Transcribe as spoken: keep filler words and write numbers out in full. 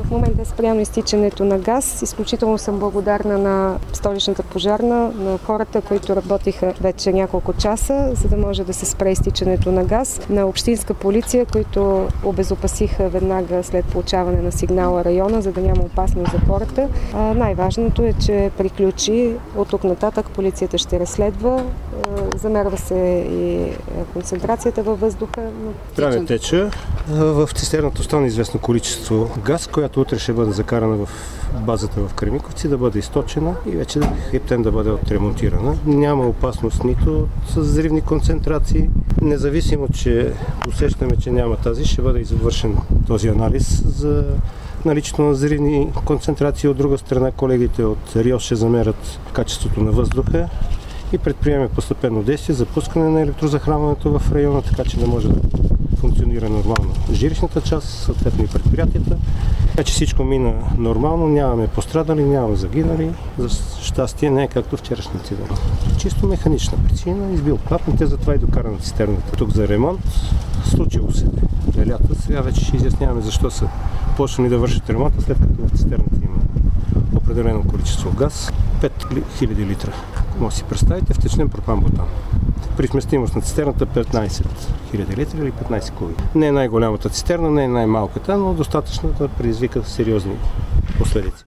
В момента е спряно изтичането на газ. Изключително съм благодарна на столичната пожарна, на хората, които работиха вече няколко часа, за да може да се спре изтичането на газ, на общинска полиция, които обезопасиха веднага след получаване на сигнала района, за да няма опасност за хората. А, най-важното е, че приключи. От тук нататък полицията ще разследва. Замерва се и концентрацията във въздуха. Но... Трябва да тече. В цистерната остана известно количество газ, която утре ще бъде закарана в базата в Кремиковци, да бъде източена и вече хептен да бъде отремонтирана. Няма опасност нито с взривни концентрации. Независимо, че усещаме, че няма тази, ще бъде извършен този анализ за наличието на взривни концентрации. От друга страна, колегите от РИОС ще замерят качеството на въздуха и предприеме постепенно действие за пускане на електрозахранването в района, така че да може да функционира нормално жилищната част, съответно и предприятията. Така че всичко мина нормално, нямаме пострадали, нямаме загинали. За щастие не е както вчерашния инцидент. Чисто механична причина, избил клапните, затова и докарана цистерната тук за ремонт. Случило се лята, сега вече ще изясняваме защо са почнали да вършат ремонта, след като в цистерната има определено количество газ, пет хиляди литра. Може да си представите, втечнен пропан-бутан. При вместимост на цистерната петнайсет хиляди литра или петнайсет куби. Не е най-голямата цистерна, не е най-малката, но достатъчно да предизвика сериозни последици.